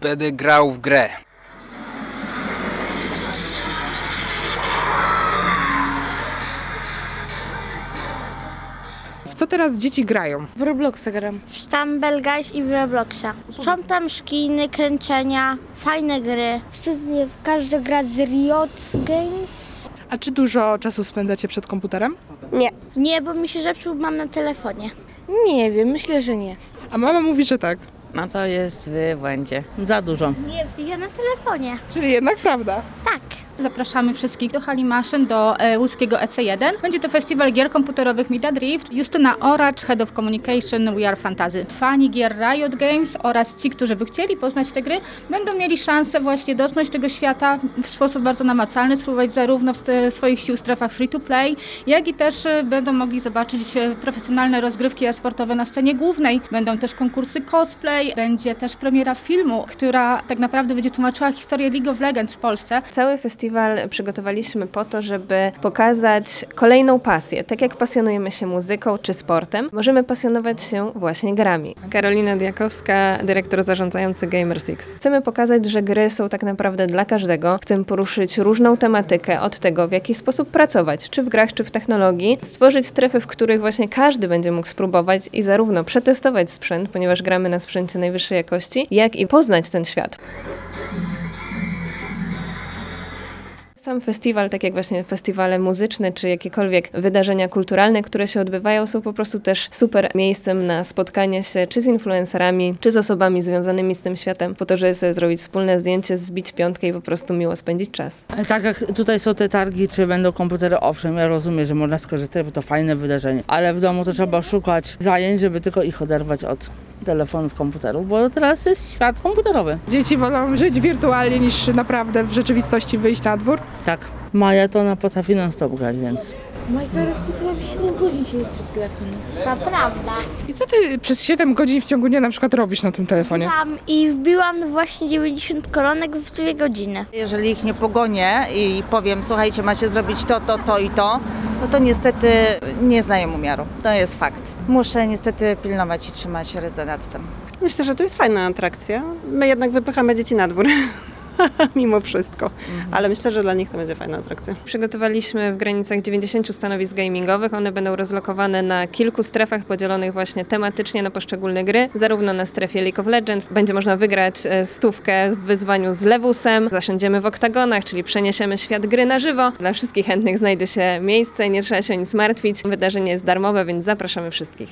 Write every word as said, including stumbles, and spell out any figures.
Będę grał w grę. W co teraz dzieci grają? W Robloxa gram. W Stumble Guys i w Robloxa. Są tam szkiny, kręczenia, fajne gry. Pewnie każdy gra z Riot Games. A czy dużo czasu spędzacie przed komputerem? Nie. Nie, bo mi się zepsuł, mam na telefonie. Nie wiem, myślę, że nie. A mama mówi, że tak. No to jest w błędzie. Za dużo. Nie, ja na telefonie. Czyli jednak prawda. Tak. Zapraszamy wszystkich do hali maszyn, do e, łódzkiego E C jeden. Będzie to festiwal gier komputerowych Meet a Drift. Justyna Oracz, Head of Communication We Are Fantasy. Fani gier Riot Games oraz ci, którzy by chcieli poznać te gry, będą mieli szansę właśnie dotknąć tego świata w sposób bardzo namacalny, spróbować zarówno w ste- swoich sił strefach free to play, jak i też e, będą mogli zobaczyć e, profesjonalne rozgrywki e-sportowe na scenie głównej. Będą też konkursy cosplay, będzie też premiera filmu, która tak naprawdę będzie tłumaczyła historię League of Legends w Polsce. Cały festiwal przygotowaliśmy po to, żeby pokazać kolejną pasję. Tak jak pasjonujemy się muzyką czy sportem, możemy pasjonować się właśnie grami. Karolina Diakowska, dyrektor zarządzający GamersX. Chcemy pokazać, że gry są tak naprawdę dla każdego. Chcemy poruszyć różną tematykę od tego, w jaki sposób pracować, czy w grach, czy w technologii. Stworzyć strefy, w których właśnie każdy będzie mógł spróbować i zarówno przetestować sprzęt, ponieważ gramy na sprzęcie najwyższej jakości, jak i poznać ten świat. Sam festiwal, tak jak właśnie festiwale muzyczne, czy jakiekolwiek wydarzenia kulturalne, które się odbywają, są po prostu też super miejscem na spotkanie się czy z influencerami, czy z osobami związanymi z tym światem, po to, żeby sobie zrobić wspólne zdjęcie, zbić piątkę i po prostu miło spędzić czas. Tak jak tutaj są te targi, czy będą komputery, owszem, ja rozumiem, że można skorzystać, bo to fajne wydarzenie, ale w domu to trzeba szukać zajęć, żeby tylko ich oderwać od telefonów, komputerów, bo teraz jest świat komputerowy. Dzieci wolą żyć wirtualnie niż naprawdę w rzeczywistości wyjść na dwór. Tak. Maja to ona potrafi non-stop grać, więc... Majka raz potrafi siedem godzin siedzieć przed telefonem. To prawda. I co ty przez siedem godzin w ciągu dnia na przykład robisz na tym telefonie? Tam i wbiłam właśnie dziewięćdziesiąt koronek w dwie godziny. Jeżeli ich nie pogonię i powiem, słuchajcie, macie zrobić to, to, to i to, no to niestety nie znają umiaru. To jest fakt. Muszę niestety pilnować i trzymać ryzę nad tym. Myślę, że to jest fajna atrakcja. My jednak wypychamy dzieci na dwór. Mimo wszystko. Ale myślę, że dla nich to będzie fajna atrakcja. Przygotowaliśmy w granicach dziewięćdziesięciu stanowisk gamingowych. One będą rozlokowane na kilku strefach podzielonych właśnie tematycznie na poszczególne gry. Zarówno na strefie League of Legends będzie można wygrać stówkę w wyzwaniu z Lewusem. Zasiądziemy w oktagonach, czyli przeniesiemy świat gry na żywo. Dla wszystkich chętnych znajdzie się miejsce, nie trzeba się o nic martwić. Wydarzenie jest darmowe, więc zapraszamy wszystkich.